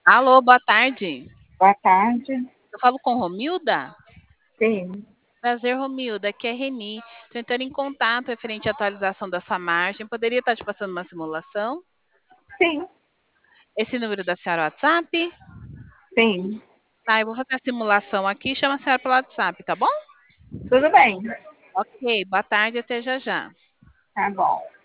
Alô, boa tarde. Boa tarde. Eu falo com Romilda? Sim, Prazer, Romilda. Aqui é Reni. Estou entrando em contato referente à atualização da sua margem. Poderia estar te passando uma simulação? sim, Esse número da senhora é o WhatsApp? sim. Tá, eu vou fazer a simulação aqui. Chama a senhora pelo WhatsApp, tá bom? Tudo bem. Ok, boa tarde, até já já. Tá bom.